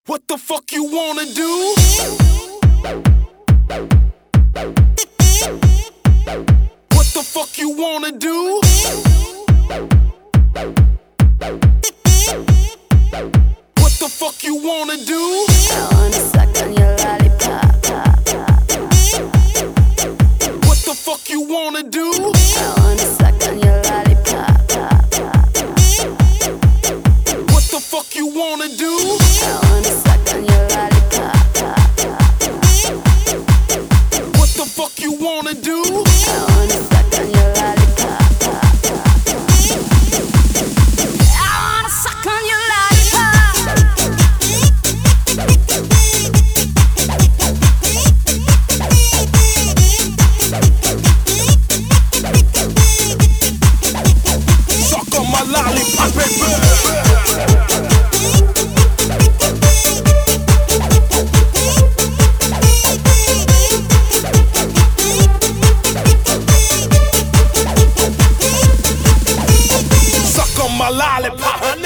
What the fuck you wanna do? What the fuck you wanna do? What the fuck you wanna do? I wanna suck on your lollipop. What the fuck you wanna do? I wanna suck on your lollipop. What the fuck you wanna do? I wanna suck on your lollipop. What the fuck you wanna do? I wanna suck on your lollipop. I wanna suck on your Suck on my lollipop, baby. Suck on my lollipop, honey.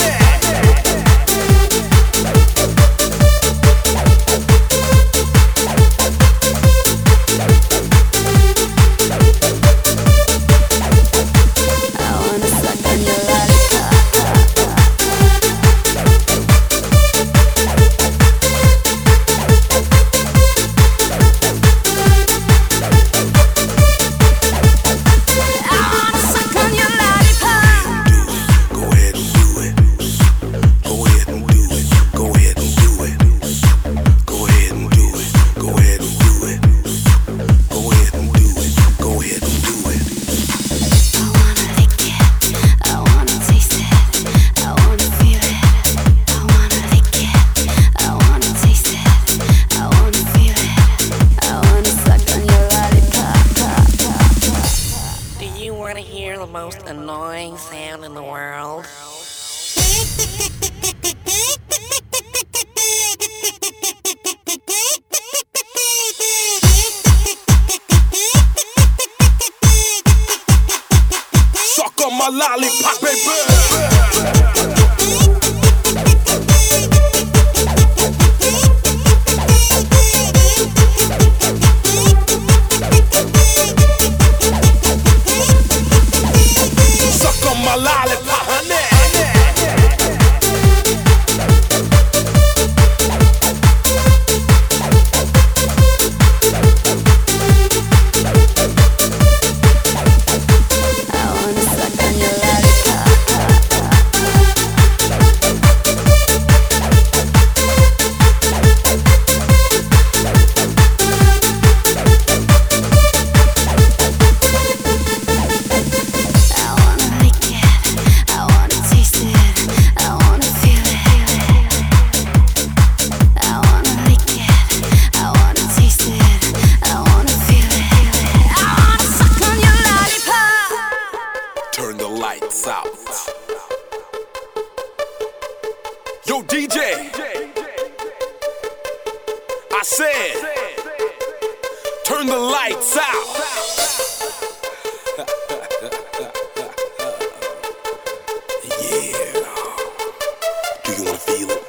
Hear the most annoying sound in the world. Suck on my lollipop, baby. My lollipop, honey. I wanna suck on your lollipop. Turn the lights out. Yo, DJ. I said, turn the lights out. Yeah. Do you wanna feel it?